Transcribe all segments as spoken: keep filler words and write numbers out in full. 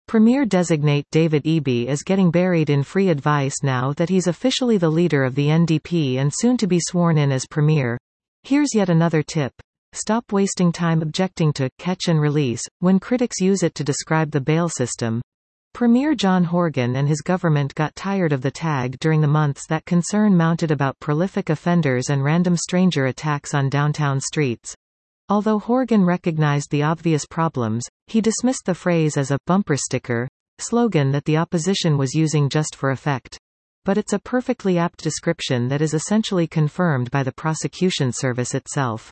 Premier-designate David Eby is getting buried in free advice now that he's officially the leader of the N D P and soon to be sworn in as Premier. Here's yet another tip. Stop wasting time objecting to catch and release when critics use it to describe the bail system. Premier John Horgan and his government got tired of the tag during the months that concern mounted about prolific offenders and random stranger attacks on downtown streets. Although Horgan recognized the obvious problems, he dismissed the phrase as a bumper sticker slogan that the opposition was using just for effect. But it's a perfectly apt description that is essentially confirmed by the prosecution service itself.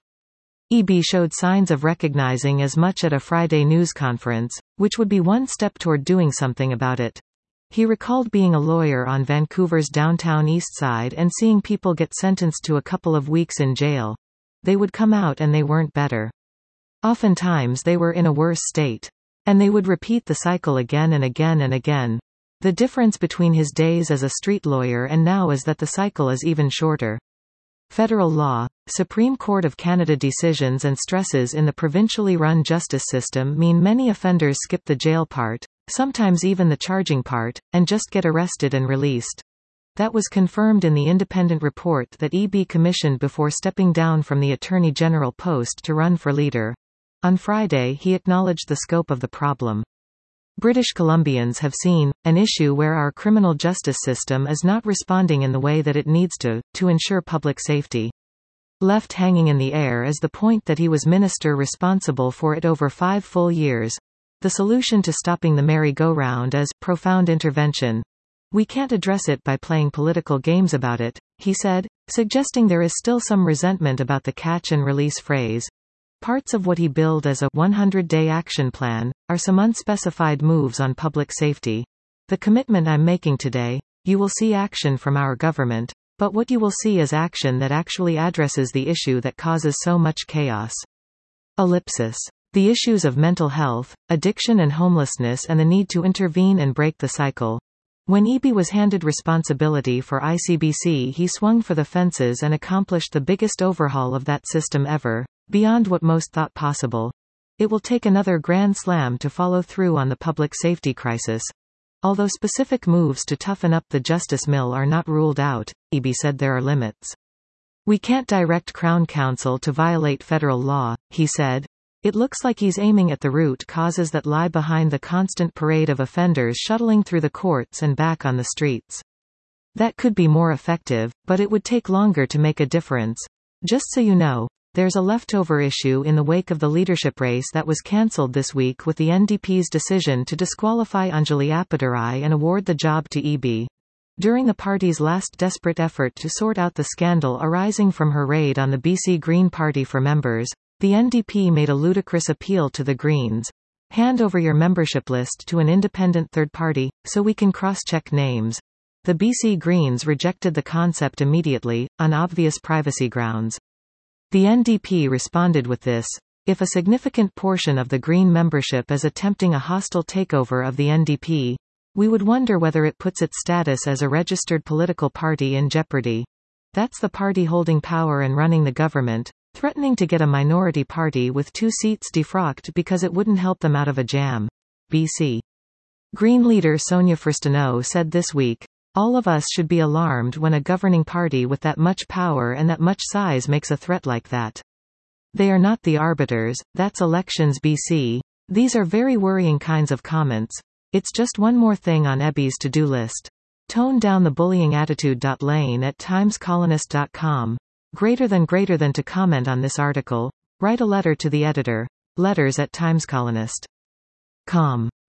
Eby showed signs of recognizing as much at a Friday news conference, which would be one step toward doing something about it. He recalled being a lawyer on Vancouver's downtown east side and seeing people get sentenced to a couple of weeks in jail. They would come out and they weren't better. Oftentimes they were in a worse state. And they would repeat the cycle again and again and again. The difference between his days as a street lawyer and now is that the cycle is even shorter. Federal law, Supreme Court of Canada decisions and stresses in the provincially run justice system mean many offenders skip the jail part, sometimes even the charging part, and just get arrested and released. That was confirmed in the independent report that Eby commissioned before stepping down from the Attorney General post to run for leader. On Friday he acknowledged the scope of the problem. British Columbians have seen an issue where our criminal justice system is not responding in the way that it needs to, to ensure public safety. Left hanging in the air is the point that he was minister responsible for it over five full years. The solution to stopping the merry-go-round is profound intervention. We can't address it by playing political games about it, he said, suggesting there is still some resentment about the catch and release phrase. Parts of what he billed as a hundred day action plan are some unspecified moves on public safety. The commitment I'm making today, you will see action from our government, but what you will see is action that actually addresses the issue that causes so much chaos. Ellipsis. The issues of mental health, addiction and homelessness and the need to intervene and break the cycle. When Eby was handed responsibility for I C B C, he swung for the fences and accomplished the biggest overhaul of that system ever, beyond what most thought possible. It will take another grand slam to follow through on the public safety crisis. Although specific moves to toughen up the justice mill are not ruled out, Eby said there are limits. We can't direct Crown Counsel to violate federal law, he said. It looks like he's aiming at the root causes that lie behind the constant parade of offenders shuttling through the courts and back on the streets. That could be more effective, but it would take longer to make a difference. Just so you know, there's a leftover issue in the wake of the leadership race that was cancelled this week with the N D P's decision to disqualify Anjali Appadurai and award the job to Eby. During the party's last desperate effort to sort out the scandal arising from her raid on the B C Green Party for members, the N D P made a ludicrous appeal to the Greens. Hand over your membership list to an independent third party, so we can cross-check names. The B C Greens rejected the concept immediately, on obvious privacy grounds. The N D P responded with this. If a significant portion of the Green membership is attempting a hostile takeover of the N D P, we would wonder whether it puts its status as a registered political party in jeopardy. That's the party holding power and running the government, threatening to get a minority party with two seats defrocked because it wouldn't help them out of a jam. B C Green leader Sonia Furstenau said this week, all of us should be alarmed when a governing party with that much power and that much size makes a threat like that. They are not the arbiters, that's elections B C. These are very worrying kinds of comments. It's just one more thing on Eby's to-do list. Tone down the bullying attitude. Lane at times colonist dot com. Greater than greater than to comment on this article, write a letter to the editor. Letters at timescolonist dot com.